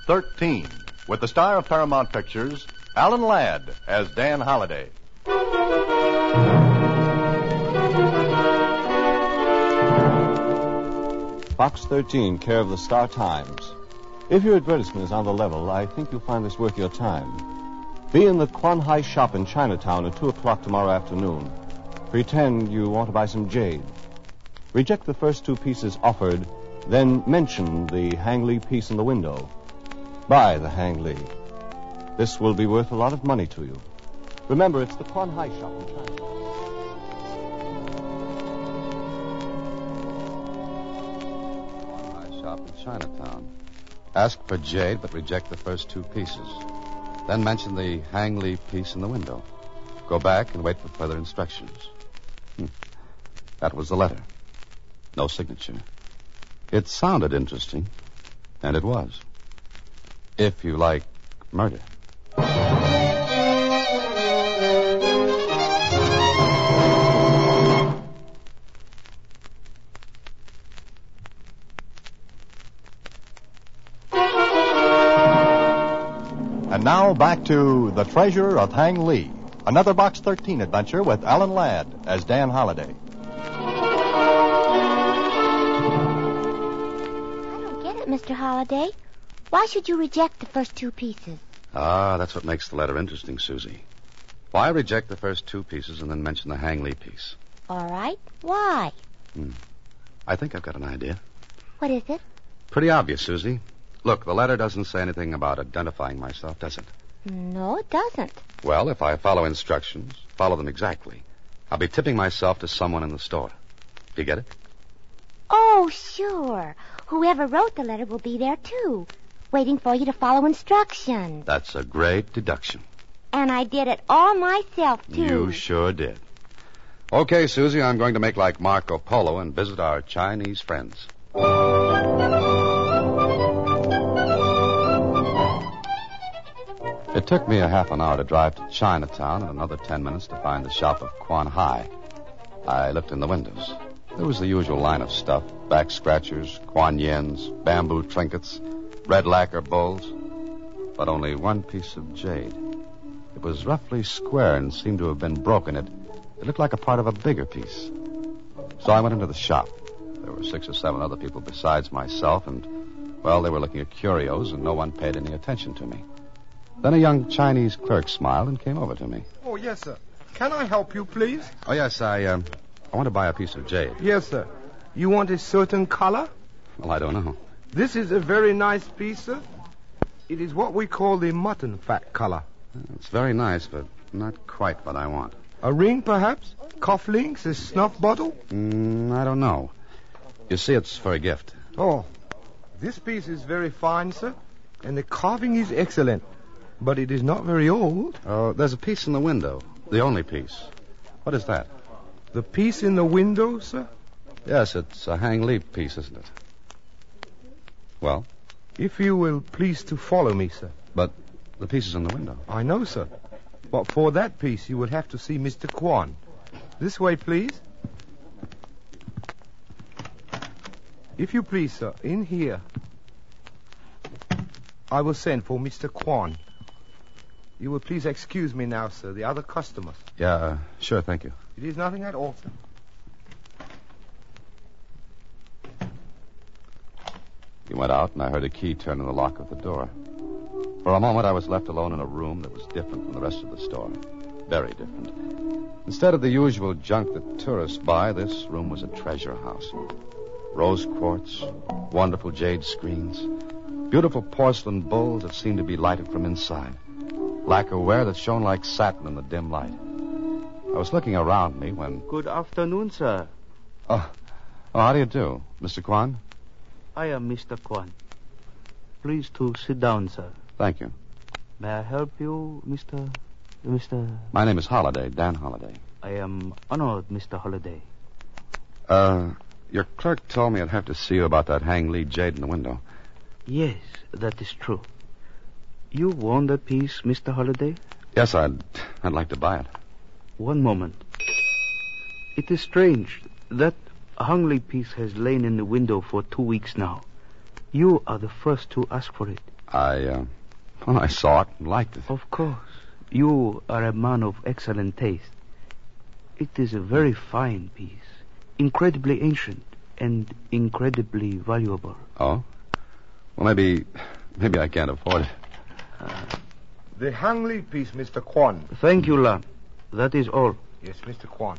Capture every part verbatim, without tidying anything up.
thirteen, with the star of Paramount Pictures, Alan Ladd, as Dan Holliday. Box thirteen, care of the Star Times. If your advertisement is on the level, I think you'll find this worth your time. Be in the Quan Hai shop in Chinatown at two o'clock tomorrow afternoon. Pretend you want to buy some jade. Reject the first two pieces offered, then mention the Hang Lee piece in the window. Buy the Hang Lee. This will be worth a lot of money to you. Remember, it's the Quan Hai shop in Chinatown. Quan Hai shop in Chinatown. Ask for jade, but reject the first two pieces. Then mention the Hang Lee piece in the window. Go back and wait for further instructions. Hmm. That was the letter. No signature. It sounded interesting, and it was. If you like murder. And now back to The Treasure of Hang Lee, another Box thirteen adventure with Alan Ladd as Dan Holliday. I don't get it, Mister Holliday. Why should you reject the first two pieces? Ah, that's what makes the letter interesting, Susie. Why reject the first two pieces and then mention the Hang Lee piece? All right. Why? Hmm. I think I've got an idea. What is it? Pretty obvious, Susie. Look, the letter doesn't say anything about identifying myself, does it? No, it doesn't. Well, if I follow instructions, follow them exactly, I'll be tipping myself to someone in the store. Do you get it? Oh, sure. Whoever wrote the letter will be there, too, waiting for you to follow instructions. That's a great deduction. And I did it all myself, too. You sure did. Okay, Susie, I'm going to make like Marco Polo and visit our Chinese friends. It took me a half an hour to drive to Chinatown and another ten minutes to find the shop of Quan Hai. I looked in the windows. There was the usual line of stuff, back scratchers, Kuan Yins, bamboo trinkets, red lacquer bowls, but only one piece of jade. It was roughly square and seemed to have been broken. It, it looked like a part of a bigger piece. So I went into the shop. There were six or seven other people besides myself, and, well, they were looking at curios, and no one paid any attention to me. Then a young Chinese clerk smiled and came over to me. Oh, yes, sir. Can I help you, please? Oh, yes, I, um, I want to buy a piece of jade. Yes, sir. You want a certain color? Well, I don't know. This is a very nice piece, sir. It is what we call the mutton fat color. It's very nice, but not quite what I want. A ring, perhaps? Cufflinks? A snuff bottle? Mm, I don't know. You see, it's for a gift. Oh, this piece is very fine, sir, and the carving is excellent. But it is not very old. Oh, there's a piece in the window. The only piece. What is that? The piece in the window, sir? Yes, it's a Hang Lee piece, isn't it? Well? If you will please to follow me, sir. But the piece is in the window. I know, sir. But for that piece, you would have to see Mister Quan. This way, please. If you please, sir, in here. I will send for Mister Quan. You will please excuse me now, sir, the other customers. Yeah, uh, sure, thank you. It is nothing at all, sir. He went out, and I heard a key turn in the lock of the door. For a moment, I was left alone in a room that was different from the rest of the store. Very different. Instead of the usual junk that tourists buy, this room was a treasure house. Rose quartz, wonderful jade screens, beautiful porcelain bowls that seemed to be lighted from inside, lacquerware that shone like satin in the dim light. I was looking around me when... Good afternoon, sir. Oh, oh how do you do, Mister Quan? I am Mister Quan. Please to sit down, sir. Thank you. May I help you, Mister... Mister... My name is Holliday, Dan Holliday. I am honored, Mister Holliday. Uh, your clerk told me I'd have to see you about that Hang Lee jade in the window. Yes, that is true. You want that piece, Mister Holliday? Yes, I'd, I'd like to buy it. One moment. It is strange. That Hang Lee piece has lain in the window for two weeks now. You are the first to ask for it. I, uh, well, I saw it and liked it. Of course. You are a man of excellent taste. It is a very fine piece, incredibly ancient and incredibly valuable. Oh? Well, maybe, maybe I can't afford it. Uh, The Hang Li piece, Mister Kwan. Thank you, Lan. That is all. Yes, Mister Kwan.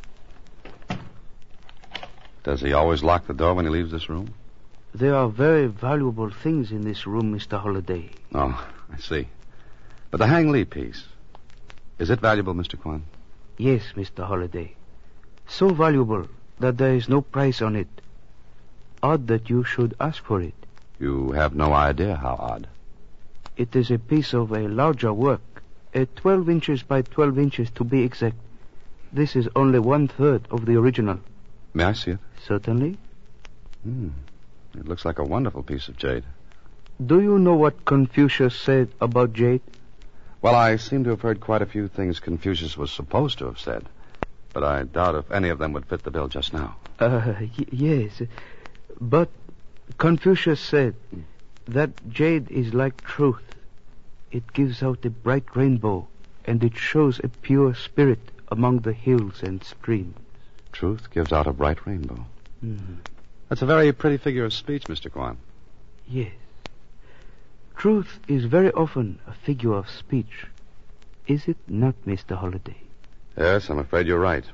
Does he always lock the door when he leaves this room? There are very valuable things in this room, Mister Holliday. Oh, I see. But the Hang Li piece, is it valuable, Mister Kwan? Yes, Mister Holliday. So valuable that there is no price on it. Odd that you should ask for it. You have no idea how odd. It is a piece of a larger work, a twelve inches by twelve inches to be exact. This is only one-third of the original. May I see it? Certainly. Hmm. It looks like a wonderful piece of jade. Do you know what Confucius said about jade? Well, I seem to have heard quite a few things Confucius was supposed to have said, but I doubt if any of them would fit the bill just now. Uh, y- yes. But Confucius said that jade is like truth. It gives out a bright rainbow, and it shows a pure spirit among the hills and streams. Truth gives out a bright rainbow. Mm-hmm. That's a very pretty figure of speech, Mister Kwan. Yes. Truth is very often a figure of speech. Is it not, Mister Holliday? Yes, I'm afraid you're right.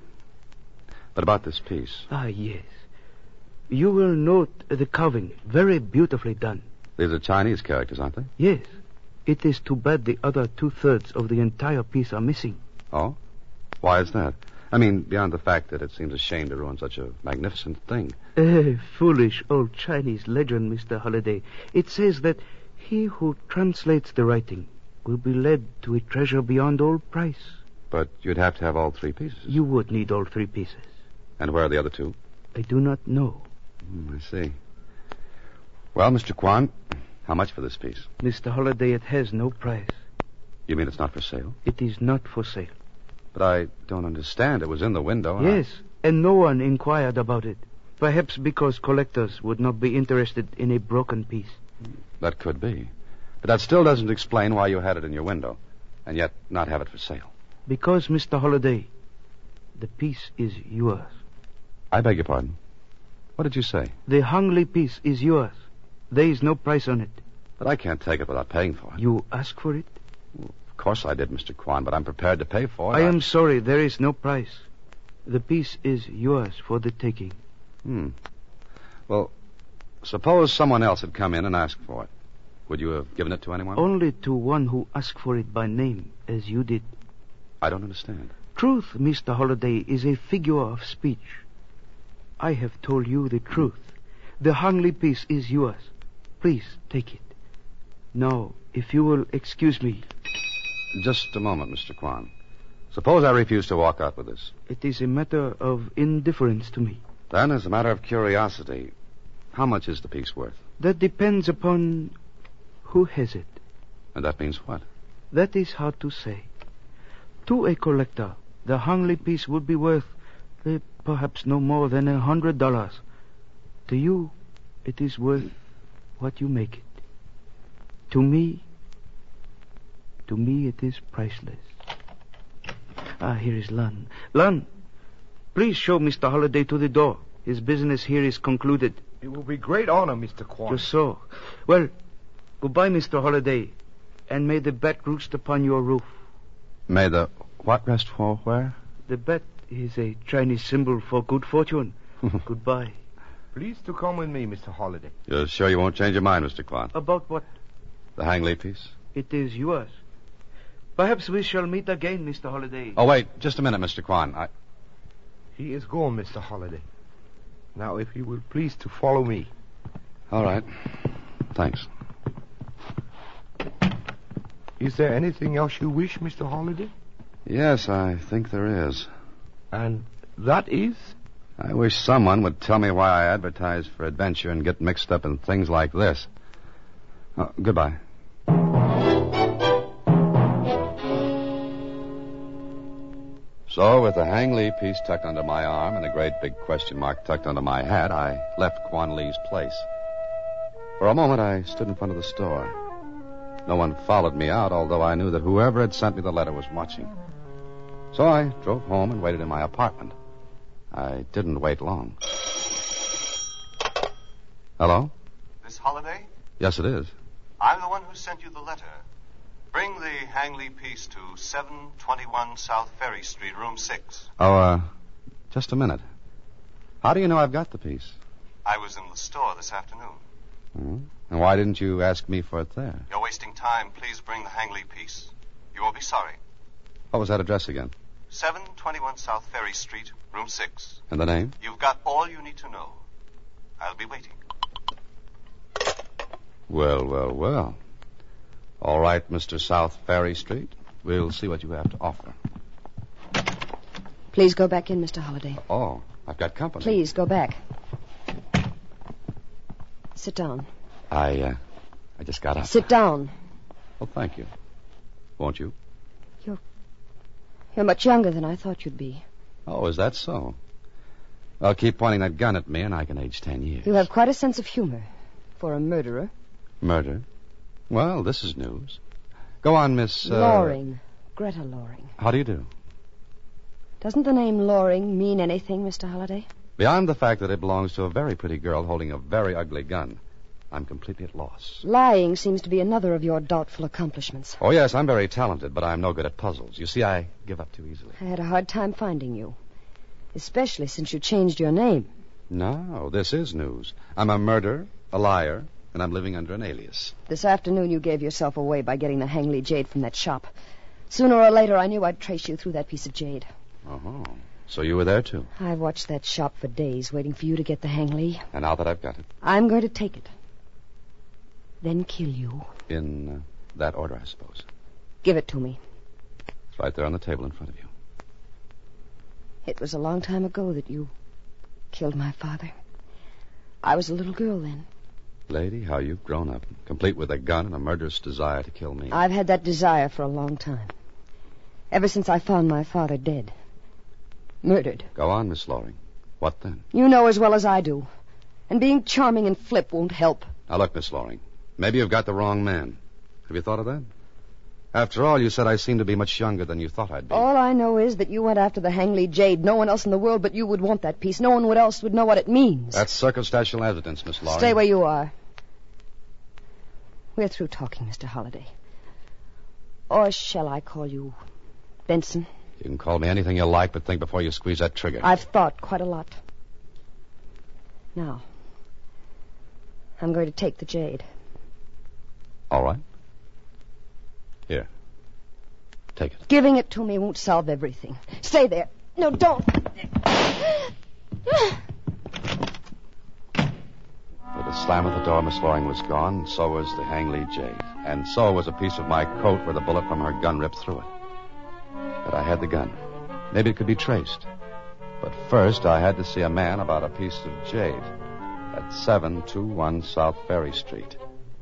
But about this piece. Ah, yes. You will note the carving, very beautifully done. These are Chinese characters, aren't they? Yes. It is too bad the other two-thirds of the entire piece are missing. Oh? Why is that? I mean, beyond the fact that it seems a shame to ruin such a magnificent thing. A foolish old Chinese legend, Mister Holliday. It says that he who translates the writing will be led to a treasure beyond all price. But you'd have to have all three pieces. You would need all three pieces. And where are the other two? I do not know. Hmm, I see. Well, Mister Kwan, how much for this piece? Mister Holliday, it has no price. You mean it's not for sale? It is not for sale. But I don't understand. It was in the window. and Yes, and no one inquired about it. Perhaps because collectors would not be interested in a broken piece. I... That could be. But that still doesn't explain why you had it in your window, and yet not have it for sale. Because, Mister Holliday, the piece is yours. I beg your pardon. What did you say? The Hang Li piece is yours. There is no price on it. But I can't take it without paying for it. You ask for it? Of course I did, Mister Kwan, but I'm prepared to pay for it. I am sorry, there is no price. The piece is yours for the taking. Hmm. Well, suppose someone else had come in and asked for it. Would you have given it to anyone? Only to one who asked for it by name, as you did. I don't understand. Truth, Mister Holliday, is a figure of speech. I have told you the truth. The Hang Li piece is yours. Please, take it. Now, if you will excuse me... Just a moment, Mister Kwan. Suppose I refuse to walk out with this. It is a matter of indifference to me. Then, as a matter of curiosity, how much is the piece worth? That depends upon who has it. And that means what? That is hard to say. To a collector, the Hang Li piece would be worth uh, perhaps no more than a hundred dollars. To you, it is worth what you make it. To me, to me it is priceless. Ah, here is Lun. Lun, please show Mister Holliday to the door. His business here is concluded. It will be great honor, Mister Kwan. Just so. Well, goodbye, Mister Holliday, and may the bat roost upon your roof. May the what rest for where? The bat is a Chinese symbol for good fortune. Goodbye. Please to come with me, Mister Holliday. You're sure you won't change your mind, Mister Kwan? About what? The Hang Li piece? It is yours. Perhaps we shall meet again, Mister Holliday. Oh, wait, just a minute, Mister Kwan. I... He is gone, Mister Holliday. Now, if you will please to follow me. All right. Thanks. Is there anything else you wish, Mister Holliday? Yes, I think there is. And that is? I wish someone would tell me why I advertise for adventure and get mixed up in things like this. Oh, goodbye. So, with the Hang Li piece tucked under my arm and a great big question mark tucked under my hat, I left Kwan Lee's place. For a moment, I stood in front of the store. No one followed me out, although I knew that whoever had sent me the letter was watching. So I drove home and waited in my apartment. I didn't wait long. Hello? Miss Holliday? Yes, it is. I'm the one who sent you the letter. Bring the Hangley piece to seven twenty-one South Ferry Street, room six. Oh, uh, just a minute. How do you know I've got the piece? I was in the store this afternoon. Hmm? And why didn't you ask me for it there? You're wasting time. Please bring the Hangley piece. You won't be sorry. What was that address again? seven twenty-one South Ferry Street, room six. And the name? You've got all you need to know. I'll be waiting. Well, well, well. All right, Mister South Ferry Street. We'll see what you have to offer. Please go back in, Mister Holliday. Oh, I've got company. Please, go back. Sit down. I, uh, I just got up. Sit down. Well, thank you. Won't you? You're, you're much younger than I thought you'd be. Oh, is that so? Well, keep pointing that gun at me and I can age ten years. You have quite a sense of humor for a murderer. Murder? Well, this is news. Go on, Miss... Uh... Loring. Greta Loring. How do you do? Doesn't the name Loring mean anything, Mister Holliday? Beyond the fact that it belongs to a very pretty girl holding a very ugly gun, I'm completely at loss. Lying seems to be another of your doubtful accomplishments. Oh, yes, I'm very talented, but I'm no good at puzzles. You see, I give up too easily. I had a hard time finding you, especially since you changed your name. No, this is news. I'm a murderer, a liar, and I'm living under an alias. This afternoon you gave yourself away by getting the Hangley jade from that shop. Sooner or later I knew I'd trace you through that piece of jade. Oh, so you were there, too? I've watched that shop for days, waiting for you to get the Hangley. And now that I've got it? I'm going to take it. Then kill you. In uh, that order, I suppose. Give it to me. It's right there on the table in front of you. It was a long time ago that you killed my father. I was a little girl then. Lady, how you've grown up, complete with a gun and a murderous desire to kill me. I've had that desire for a long time. Ever since I found my father dead. Murdered. Go on, Miss Loring. What then? You know as well as I do. And being charming and flip won't help. Now, look, Miss Loring. Maybe you've got the wrong man. Have you thought of that? After all, you said I seemed to be much younger than you thought I'd be. All I know is that you went after the Hangley jade. No one else in the world but you would want that piece. No one else would know what it means. That's circumstantial evidence, Miss Loring. Stay where you are. We're through talking, Mister Holliday. Or shall I call you Benson? You can call me anything you like, but think before you squeeze that trigger. I've thought quite a lot. Now, I'm going to take the jade. All right. Here. Take it. Giving it to me won't solve everything. Stay there. No, don't. With the slam of the door, Miss Loring was gone, and so was the Hangley jade. And so was a piece of my coat where the bullet from her gun ripped through it. But I had the gun. Maybe it could be traced. But first, I had to see a man about a piece of jade at seven twenty-one South Ferry Street.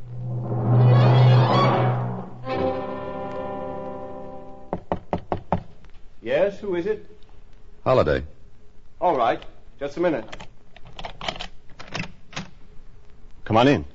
Yes, who is it? Holliday. All right. Just a minute. Come on in.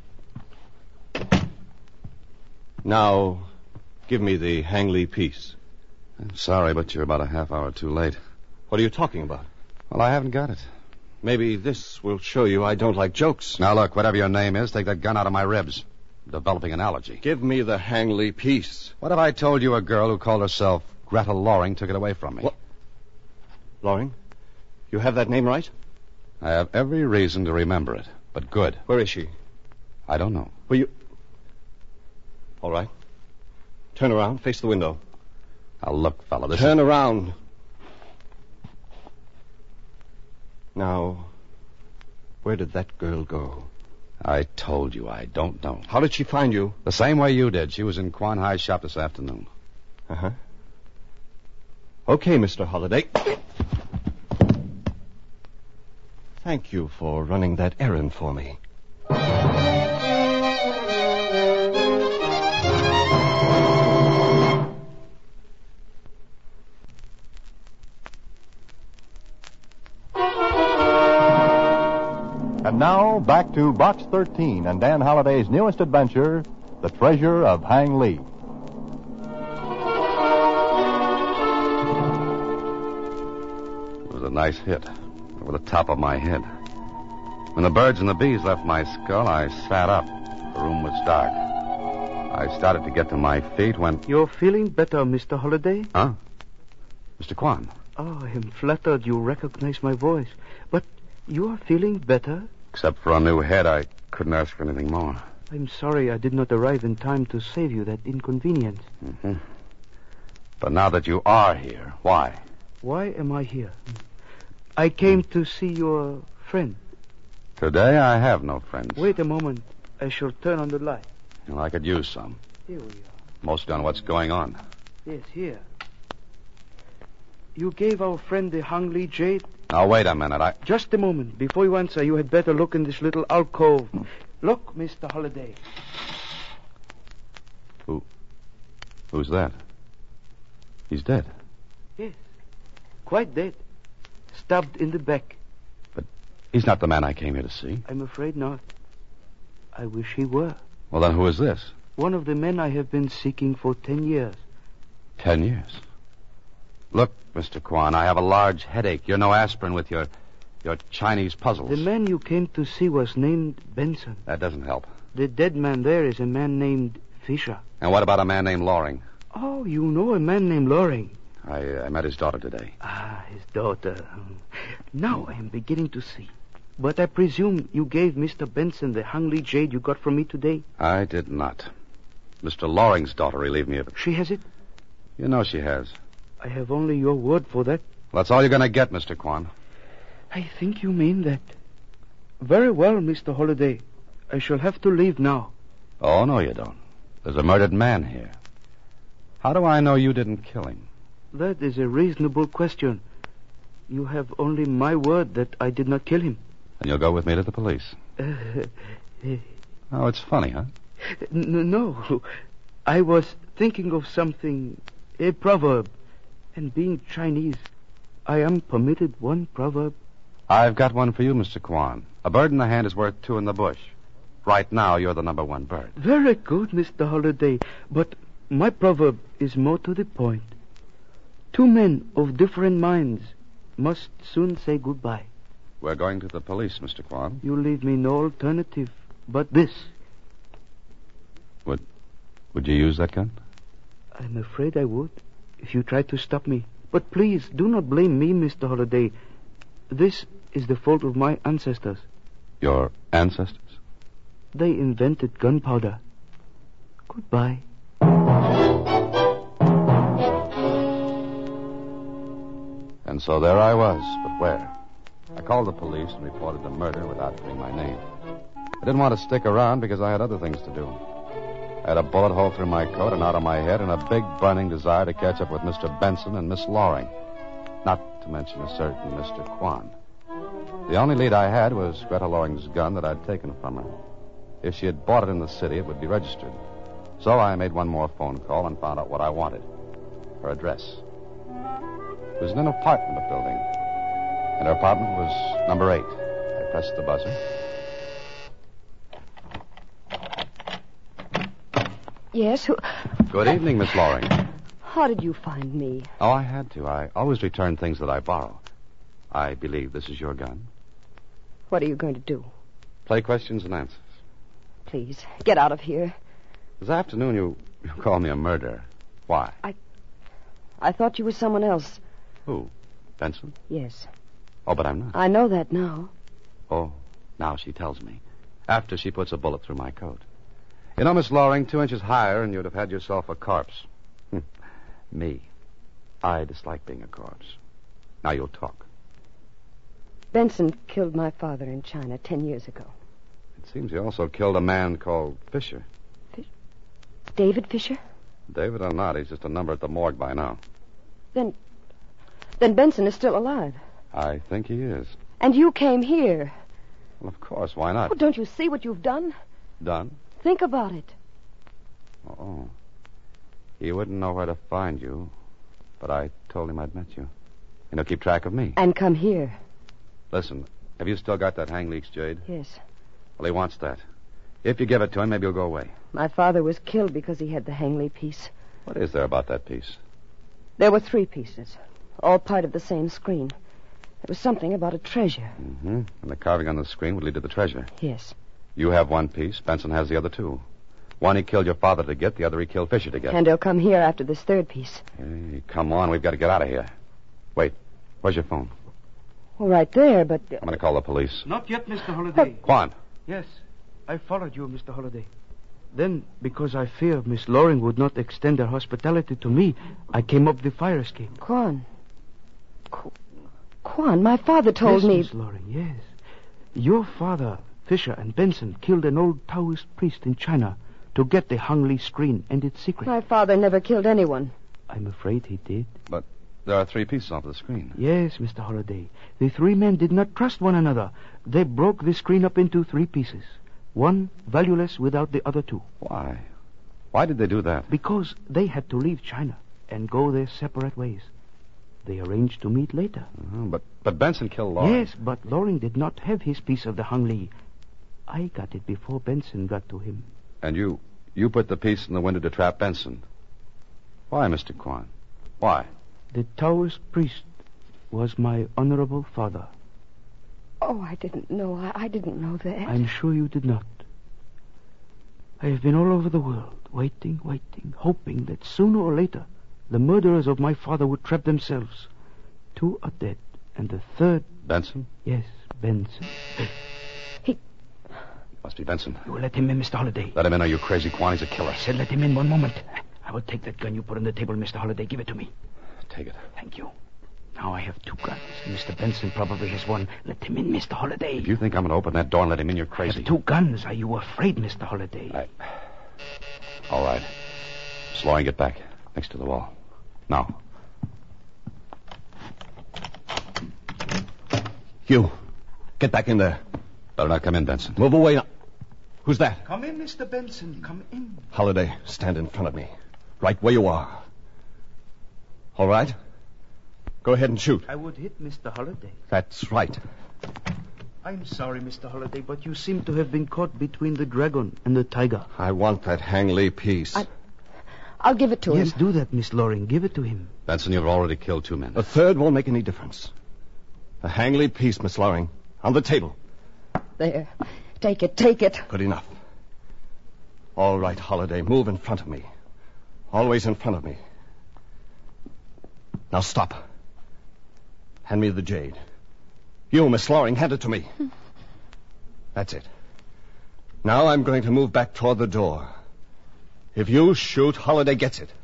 Now, give me the Hangley piece. I'm sorry, but you're about a half hour too late. What are you talking about? Well, I haven't got it. Maybe this will show you I don't like jokes. Now, look, whatever your name is, take that gun out of my ribs. I'm developing an allergy. Give me the Hangley piece. What if I told you a girl who called herself Greta Loring took it away from me? What? Loring? You have that name right? I have every reason to remember it, but good. Where is she? I don't know. Will you... All right. Turn around, face the window. Now, look, fella, this Turn is... around. Now, where did that girl go? I told you I don't know. How did she find you? The same way you did. She was in Quan Hai's shop this afternoon. Uh-huh. Okay, Mister Holliday. Thank you for running that errand for me. And now, back to Box thirteen and Dan Holliday's newest adventure, The Treasure of Hang Lee. It was a nice hit over the top of my head. When the birds and the bees left my skull, I sat up. The room was dark. I started to get to my feet when... You're feeling better, Mister Holliday? Huh? Mister Kwan? Oh, I am flattered you recognize my voice. But you are feeling better? Except for a new head, I couldn't ask for anything more. I'm sorry I did not arrive in time to save you that inconvenience. Mm-hmm. But now that you are here, why? Why am I here? I came to see your friend. Today I have no friends. Wait a moment. I shall turn on the light. Well, I could use some. Here we are. Mostly on what's going on. Yes, here. You gave our friend the Hang Lee jade? Now, wait a minute. I... Just a moment. Before you answer, you had better look in this little alcove. Look, Mister Holliday. Who? Who's that? He's dead. Yes. Quite dead. Stabbed in the back. But he's not the man I came here to see. I'm afraid not. I wish he were. Well, then who is this? One of the men I have been seeking for ten years. Ten years? Look, Mister Kwan, I have a large headache. You're no aspirin with your your Chinese puzzles. The man you came to see was named Benson. That doesn't help. The dead man there is a man named Fisher. And what about a man named Loring? Oh, you know a man named Loring. I, I met his daughter today. Ah, his daughter. Now I am beginning to see. But I presume you gave Mister Benson the Hang Lee jade you got from me today? I did not. Mister Loring's daughter relieved me of it. She has it? You know she has. I have only your word for that. Well, that's all you're going to get, Mister Kwan. I think you mean that. Very well, Mister Holliday. I shall have to leave now. Oh, no, you don't. There's a murdered man here. How do I know you didn't kill him? That is a reasonable question. You have only my word that I did not kill him. And you'll go with me to the police. Uh, oh, it's funny, huh? N- no. I was thinking of something, a proverb. And being Chinese, I am permitted one proverb. I've got one for you, Mister Kwan. A bird in the hand is worth two in the bush. Right now, you're the number one bird. Very good, Mister Holliday. But my proverb is more to the point. Two men of different minds must soon say goodbye. We're going to the police, Mister Kwan. You leave me no alternative but this. Would, would you use that gun? I'm afraid I would, if you tried to stop me. But please, do not blame me, Mister Holliday. This is the fault of my ancestors. Your ancestors? They invented gunpowder. Goodbye. And so there I was, but where? I called the police and reported the murder without giving my name. I didn't want to stick around because I had other things to do. I had a bullet hole through my coat and out of my head and a big burning desire to catch up with Mister Benson and Miss Loring. Not to mention a certain Mister Kwan. The only lead I had was Greta Loring's gun that I'd taken from her. If she had bought it in the city, it would be registered. So I made one more phone call and found out what I wanted. Her address. It was in an apartment building. And her apartment was number eight. I pressed the buzzer. Yes? Who... Good evening, Miss Loring. How did you find me? Oh, I had to. I always return things that I borrow. I believe this is your gun. What are you going to do? Play questions and answers. Please, get out of here. This afternoon, you, you called me a murderer. Why? I... I thought you were someone else. Who? Benson? Yes. Oh, but I'm not. I know that now. Oh, now she tells me. After she puts a bullet through my coat. You know, Miss Loring, two inches higher and you'd have had yourself a corpse. Me. I dislike being a corpse. Now you'll talk. Benson killed my father in China ten years ago. It seems he also killed a man called Fisher. Fish? David Fisher? David or not, he's just a number at the morgue by now. Then... Then Benson is still alive. I think he is. And you came here. Well, of course, why not? Oh, don't you see what you've done? Done? Think about it. Oh. He wouldn't know where to find you, but I told him I'd met you. And he'll keep track of me. And come here. Listen, have you still got that Hang Lee's jade? Yes. Well, he wants that. If you give it to him, maybe he'll go away. My father was killed because he had the Hang Lee piece. What is there about that piece? There were three pieces, all part of the same screen. It was something about a treasure. Mm-hmm. And the carving on the screen would lead to the treasure. Yes. You have one piece. Benson has the other two. One he killed your father to get, the other he killed Fisher to get. And he'll come here after this third piece. Hey, come on. We've got to get out of here. Wait. Where's your phone? Well, right there, but... I'm going to call the police. Not yet, Mister Holliday. Quan. Yes, I followed you, Mister Holliday. Then, because I feared Miss Loring would not extend her hospitality to me, I came up the fire escape. Quan. Qu- Quan, my father told yes, me... Miss Loring, yes. Your father, Fisher, and Benson killed an old Taoist priest in China to get the Hang Lee screen and its secret. My father never killed anyone. I'm afraid he did. But there are three pieces off the screen. Yes, Mister Holliday. The three men did not trust one another. They broke the screen up into three pieces. One valueless without the other two. Why? Why did they do that? Because they had to leave China and go their separate ways. They arranged to meet later. Uh-huh, but but Benson killed Loring. Yes, but Loring did not have his piece of the Hang Lee. I got it before Benson got to him. And you you put the piece in the window to trap Benson. Why, Mister Quan? Why? The Taoist priest was my honorable father. Oh, I didn't know. I, I didn't know that. I'm sure you did not. I have been all over the world, waiting, waiting, hoping that sooner or later the murderers of my father would trap themselves. Two are dead, and the third... Benson? Yes, Benson. He... Must be Benson. You will let him in, Mister Holliday. Let him in, or you crazy Quan. He's a killer. I said let him in one moment. I will take that gun you put on the table, Mister Holliday. Give it to me. Take it. Thank you. Now I have two guns. Mister Benson probably has one. Let him in, Mister Holliday. If you think I'm going to open that door and let him in, you're I crazy. have two guns. Are you afraid, Mister Holliday? I... All right. Miss Loring, get back. Next to the wall. Now. You. Get back in there. Better not come in, Benson. Move away now. Who's that? Come in, Mister Benson. Come in. Holliday, stand in front of me. Right where you are. All right? Go ahead and shoot. I would hit Mister Holliday. That's right. I'm sorry, Mister Holliday, but you seem to have been caught between the dragon and the tiger. I want that Hang Lee piece. I... I'll give it to yes, him. do that, Miss Loring. Give it to him. Benson, you've already killed two men. A third won't make any difference. The Hang Lee piece, Miss Loring. On the table. There. Take it, take it. Good enough. All right, Holliday, move in front of me. Always in front of me. Now stop. Hand me the jade. You, Miss Loring, hand it to me. That's it. Now I'm going to move back toward the door. If you shoot, Holliday gets it.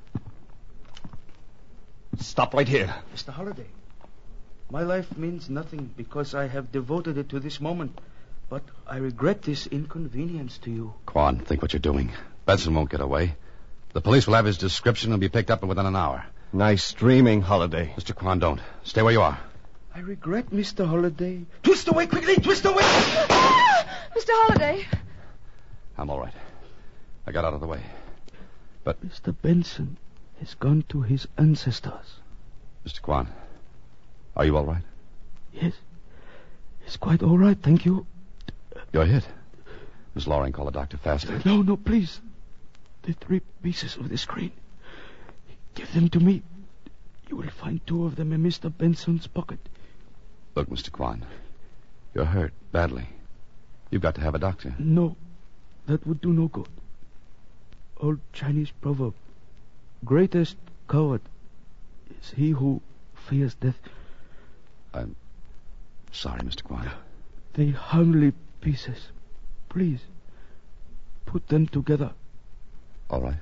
Stop right here. Mister Holliday, my life means nothing because I have devoted it to this moment. But I regret this inconvenience to you. Quan, think what you're doing. Benson won't get away. The police will have his description and be picked up within an hour. Nice dreaming, Holliday. Mister Quan, don't. Stay where you are. I regret, Mister Holliday. Twist away quickly! Twist away! Mister Holliday! I'm all right. I got out of the way. But... Mister Benson has gone to his ancestors. Mister Quan, are you all right? Yes. He's quite all right, thank you. You're hit. Miss Loring, call the doctor faster. No, no, please. The three pieces of the screen. Give them to me. You will find two of them in Mister Benson's pocket. Look, Mister Quan, you're hurt badly. You've got to have a doctor. No, that would do no good. Old Chinese proverb. Greatest coward is he who fears death. I'm sorry, Mister Quan. The Hang Lee pieces. Please, put them together. All right.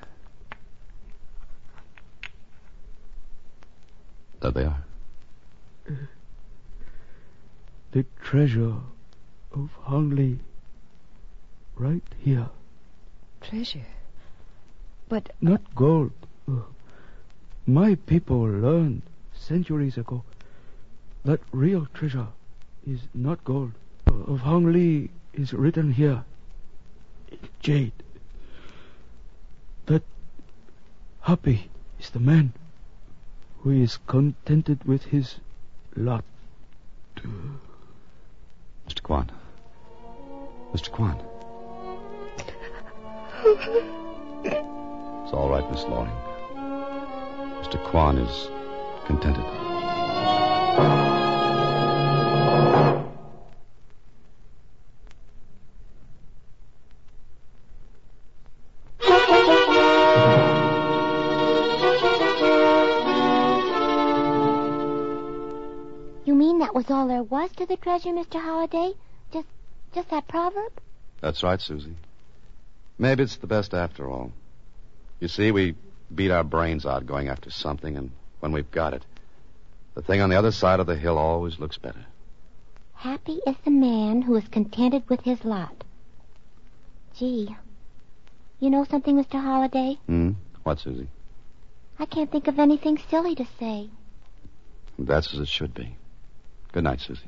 There they are. Uh, the treasure of Hang Lee. Right here. Treasure? But... Not gold. Uh, my people learned centuries ago that real treasure is not gold. Uh, of Hang Lee is written here in jade. That happy is the man who is contented with his lot. Mister Quan. Mister Quan. It's all right, Miss Loring. Mister Kwan is contented. You mean that was all there was to the treasure, Mister Holliday? Just, just that proverb? That's right, Susie. Maybe it's the best after all. You see, we beat our brains out going after something, and when we've got it, the thing on the other side of the hill always looks better. Happy is the man who is contented with his lot. Gee, you know something, Mister Holliday? Hmm? What, Susie? I can't think of anything silly to say. That's as it should be. Good night, Susie.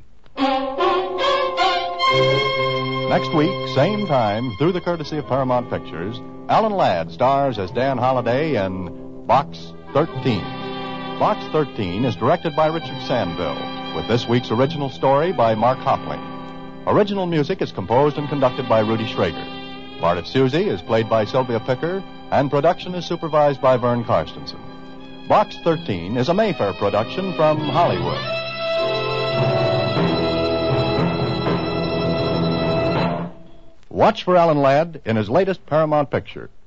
Next week, same time, through the courtesy of Paramount Pictures, Alan Ladd stars as Dan Holliday in Box thirteen. Box thirteen is directed by Richard Sandville, with this week's original story by Mark Hopling. Original music is composed and conducted by Rudy Schrager. Part of Susie is played by Sylvia Picker, and production is supervised by Vern Karstensen. Box thirteen is a Mayfair production from Hollywood. Watch for Alan Ladd in his latest Paramount picture,